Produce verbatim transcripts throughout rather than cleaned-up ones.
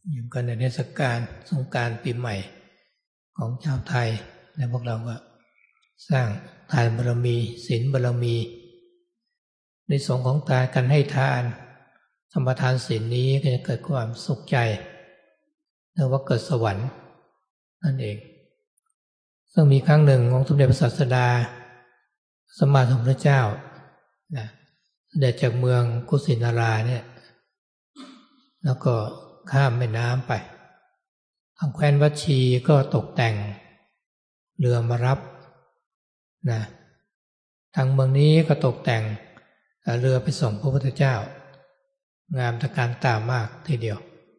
อยู่กันในเทศกาลสงกรานต์ปีใหม่ของชาวไทยและพวกเราก็สร้างทานบารมีศีลบารมีในสงของการการให้ทานสมทานศีลนี้ก็จะเกิดความสุขใจเรียกว่าเกิดสวรรค์นั่นเองซึ่งมีครั้งหนึ่งองค์สมเด็จพระศาสดาสัมมาสัมพุทธเจ้านะเสด็จจากเมืองกุสินาราเนี่ยแล้วก็ข้ามแม่น้ำไปทางแคว้นวัชีก็ตกแต่งเรือมารับนะทางเมืองนี้ก็ตกแต่งเรือไปส่งพระพุทธเจ้างามตระการตามากทีเดียว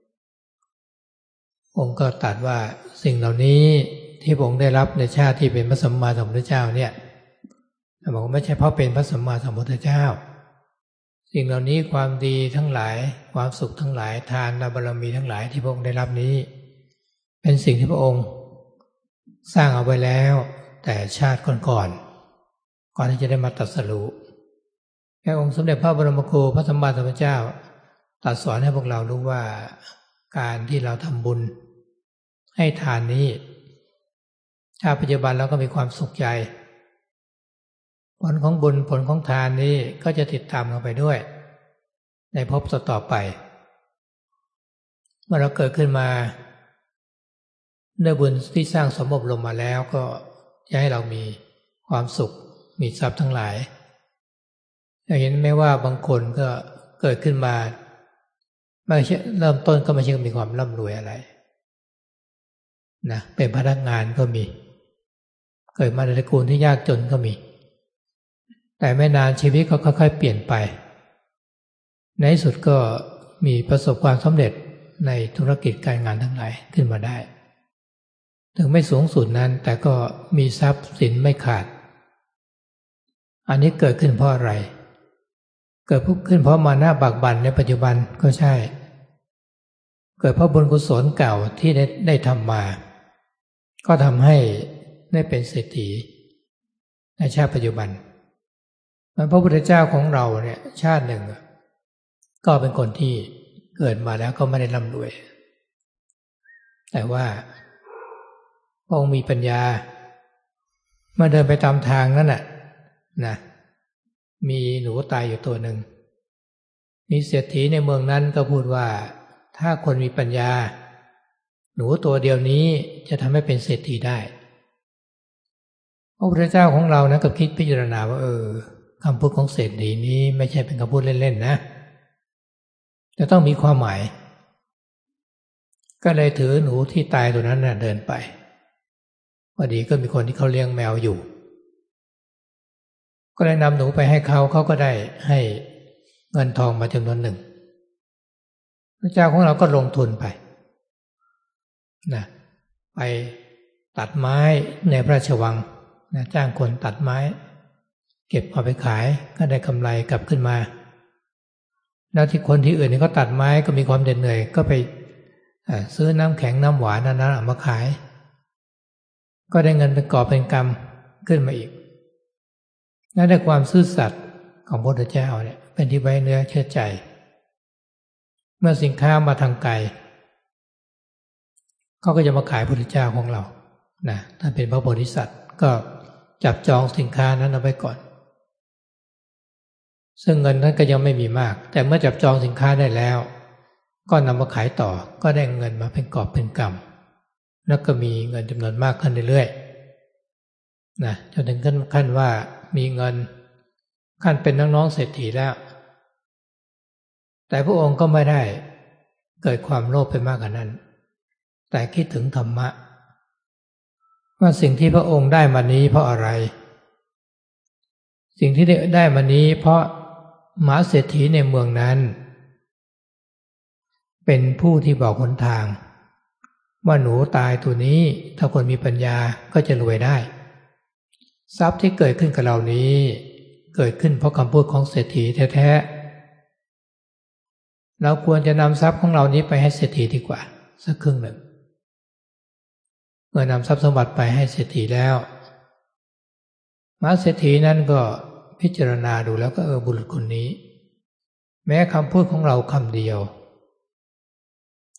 องค์ก็ตรัสว่าสิ่งเหล่านี้ที่พระองค์ได้รับในชาติที่เป็นพระสัมมาสัมพุทธเจ้าเนี่ยบอกว่าไม่ใช่เพราะเป็นพระสัมมาสัมพุทธเจ้าสิ่งเหล่านี้ความดีทั้งหลายความสุขทั้งหลายทานบารมีทั้งหลายที่พระองค์ได้รับนี้เป็นสิ่งที่พระองค์สร้างเอาไว้แล้วแต่ชาติก่อนๆ ก่อนก่อนที่จะได้มาตรัสรู้แค่องค์สมเด็จพระบรมครูพระสัมมาสัมพุทธเจ้าตรัสสอนให้พวกเรารู้ว่าการที่เราทำบุญให้ทานนี้ชาติปัจจุบันเราก็มีความสุขใจผลของบุญผลของทานนี้ก็จะติดตามเราไปด้วยในภพต่อไปเมื่อเราเกิดขึ้นมาด้วยบุญที่สร้างสมบรมมาแล้วก็จะให้เรามีความสุขมีทรัพย์ทั้งหลายเราเห็นไหมว่าบางคนก็เกิดขึ้นมาไม่ใช่เริ่มต้นก็ไม่ใช่มีความร่ำรวยอะไรนะเป็นพนักงานก็มีเกิดมาในตระกูลที่ยากจนก็มีแต่ไม่นานชีวิตก็ค่อยๆเปลี่ยนไปในที่สุดก็มีประสบความสำเร็จในธุรกิจการงานทั้งหลายขึ้นมาได้ถึงไม่สูงสุดนั้นแต่ก็มีทรัพย์สินไม่ขาดอันนี้เกิดขึ้นเพราะอะไรเกิดขึ้นเพราะมานะบากบั่นในปัจจุบันก็ใช่เกิดเพราะบุญกุศลเก่าที่ได้ได้ทำมาก็ทำให้ได้เป็นเศรษฐีในชาติปัจจุบันพระพุทธเจ้าของเราเนี่ยชาติหนึ่งก็เป็นคนที่เกิดมาแล้วก็ไม่ได้ร่ำรวยแต่ว่าพระองค์มีปัญญาเมื่อเดินไปตามทางนั้นน่ะนะมีหนูตายอยู่ตัวหนึ่งมีเศรษฐีในเมืองนั้นก็พูดว่าถ้าคนมีปัญญาหนูตัวเดียวนี้จะทำให้เป็นเศรษฐีได้พระพุทธเจ้าของเรานะก็คิดพิจารณาว่าเออคำพูดของเศรษฐีนี้ไม่ใช่เป็นคำพูดเล่นๆนะจะต้องมีความหมายก็เลยถือหนูที่ตายตัวนั้นน่ะเดินไปพอดีก็มีคนที่เขาเลี้ยงแมวอยู่ก็เลยนำหนูไปให้เขาเขาก็ได้ให้เงินทองมาจำนวนหนึ่งพระเจ้าของเราก็ลงทุนไปนะไปตัดไม้ในพระราชวังนะจ้างคนตัดไม้เก็บเอาไปขายก็ได้กำไรกลับขึ้นมาแล้วที่คนที่อื่นนี่ก็ตัดไม้ก็มีความเหน็ดเหนื่อยก็ไปซื้อน้ำแข็งน้ำหวานนั้นๆมาขายก็ได้เงินเป็นกอบเป็นกำขึ้นมาอีกนั่นได้ความซื่อสัตย์ของพระพุทธเจ้าเนี่ยเป็นที่ไว้เนื้อเชื่อใจเมื่อสินค้ามาทางไกลเขาก็จะมาขายพระพุทธเจ้าของเรานะถ้าเป็นพระโพธิสัตว์ก็จับจองสินค้านั้นเอาไว้ก่อนซึ่งเงินนั้นก็ยังไม่มีมากแต่เมื่อจับจองสินค้าได้แล้วก็นำมาขายต่อก็ได้เงินมาเป็นกอบเป็นกำแล้วก็มีเงินจำนวนมากขึ้นเรื่อยๆนะจนถึงขั้นขั้นว่ามีเงินขั้นเป็นน้องๆเศรษฐีแล้วแต่พระองค์ก็ไม่ได้เกิดความโลภไปมากกว่านั้นแต่คิดถึงธรรมะว่าสิ่งที่พระองค์ได้มานี้เพราะอะไรสิ่งที่ได้มานี้เพราะมหาเศรษฐีในเมืองนั้นเป็นผู้ที่บอกหนทางว่าหนูตายตัวนี้ถ้าคนมีปัญญาก็จะรวยได้ทรัพย์ที่เกิดขึ้นกับเรานี้เกิดขึ้นเพราะคำพูดของเศรษฐีแท้ๆเราควรจะนำทรัพย์ของเรานี้ไปให้เศรษฐีดีกว่าสักครึ่งหนึ่งเมื่อนำทรัพย์สมบัติไปให้เศรษฐีแล้วมหาเศรษฐีนั้นก็พิจารณาดูแล้วก็เออบุรุษคนนี้แม้คำพูดของเราคำเดียว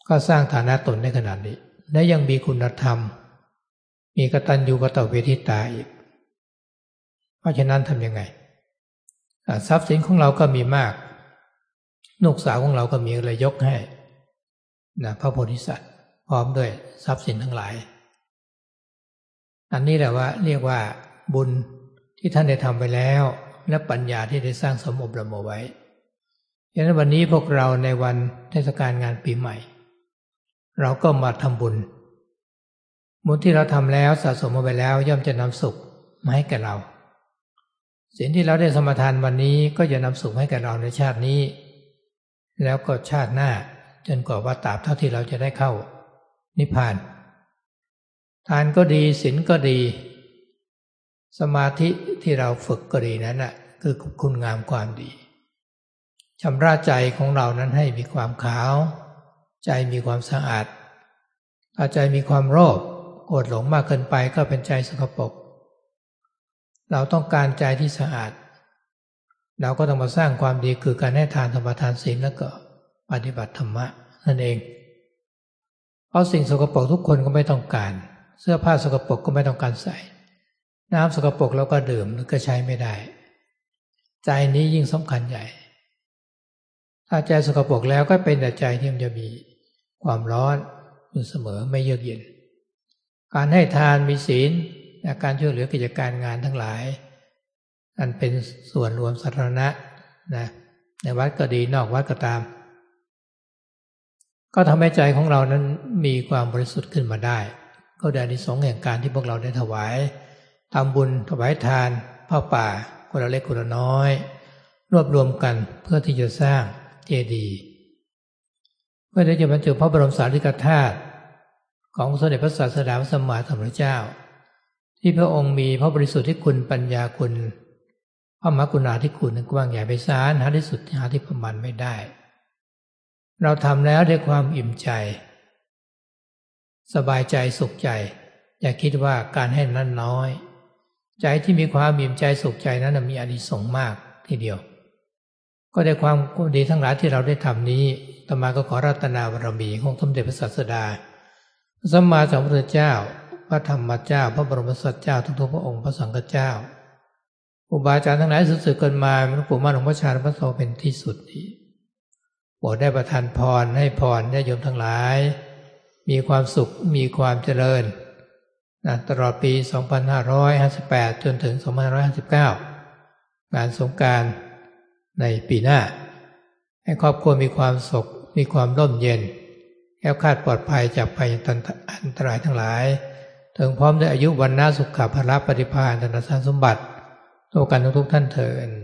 ก็สร้างฐานะตนได้ขนาดนี้และยังมีคุณธรรมมีกตัญญูกตเวทิตาอีกเพราะฉะนั้นทำยังไงทรัพย์สินของเราก็มีมากลูกสาวของเราก็มีเลยยกให้นะพระโพธิสัตว์พร้อมด้วยทรัพย์สินทั้งหลายอันนี้แหละว่าเรียกว่าบุญที่ท่านได้ทำไปแล้วและปัญญาที่ได้สร้างสมอบรมเอาไว้ฉะนั้นวันนี้พวกเราในวันเทศกาลงานปีใหม่เราก็มาทำบุญบุญที่เราทำแล้วสะสมมาไปแล้วย่อมจะนำสุขมาให้แก่เราสิ่งที่เราได้สมาทานวันนี้ก็จะนำสุขให้แก่เราในชาตินี้แล้วก็ชาติหน้าจนกว่าว่าตราบเท่าที่เราจะได้เข้านิพพานทานก็ดีศีลก็ดีสมาธิที่เราฝึกก็ดีนั้นน่ะคือคุณงามความดีชำระใจของเรานั้นให้มีความขาวใจมีความสะอาดถ้าใจมีความโลภโกรธหลงมากเกินไปก็เป็นใจสกปรกเราต้องการใจที่สะอาดเราก็ต้องมาสร้างความดีคือการให้ทานธรรมทานศีลแล้วก็ปฏิบัติธรรมะนั่นเองเพราะสิ่งสกปรกทุกคนก็ไม่ต้องการเสื้อผ้าสกปรกก็ไม่ต้องการใส่น้ำสกปรกเราก็ดื่มหรือก็ใช้ไม่ได้ใจนี้ยิ่งสำคัญใหญ่ถ้าใจสกปรกแล้วก็เป็นแต่ใจที่มันจะมีความร้อนอยู่เสมอไม่เยือกเย็นการให้ทานมีศีลการช่วยเหลือกิจการงานทั้งหลายอันเป็นส่วนรวมสาธารณะนะในวัดก็ดีนอกวัดก็ตามก็ทำให้ใจของเรานั้นมีความบริสุทธิ์ขึ้นมาได้ก็ได้อานิสงส์แห่งการที่พวกเราได้ถวายทำบุญถวายทานผ้าป่าคนละเล็กคนละน้อยรวบรวมกันเพื่อที่จะสร้างเจดีย์เพื่อที่จะบรรจุพระบรมสารีริกธาตุของสมเด็จพระศาสดาพระสัมมาสัมพุทธเจ้าที่พระองค์มีพระบริสุทธิ์ที่คุณปัญญาคุณพระมหากรุณาธิคุณกว้างใหญ่ไพศาลหาที่สุดหาที่ประมาณไม่ได้เราทำแล้วด้วยความอิ่มใจสบายใจสุขใจอย่าคิดว่าการให้นั้นน้อยใจที่มีความอิ่มใจสุขใจนั้นมีอานิสงส์มากทีเดียวก็ได้ความดีทั้งหลายที่เราได้ทำนี้อาตมาก็ขอรัตนาบารมีของสมเด็จพระศาสดาพระสัมมาสัมพุทธเจ้าพระธรรมเจ้าพระบรมศาสดาเจ้าทุกๆพระองค์พระสังฆเจ้าครูบาอาจารย์ทั้งหลายสืบๆกันมาหลวงปู่มั่นหลวงพ่อชาหลวงพ่อโตเป็นที่สุดนี้โปรดได้ประทานพรให้พรญาติโยมทั้งหลายมีความสุขมีความเจริญนะตลอดปีสองพันห้าร้อยห้าสิบแปดจนถึงสองพันห้าร้อยห้าสิบเก้างานสงกรานต์ในปีหน้าให้ครอบครัวมีความสุขมีความร่มเย็นแคล้วคลาดปลอดภัยจากภัยอันตรายทั้งหลายถึงพร้อมด้วยอายุวรรณะสุขภาพละปฏิภาณธนสารสมบัติโลกันทุกท่านเถิด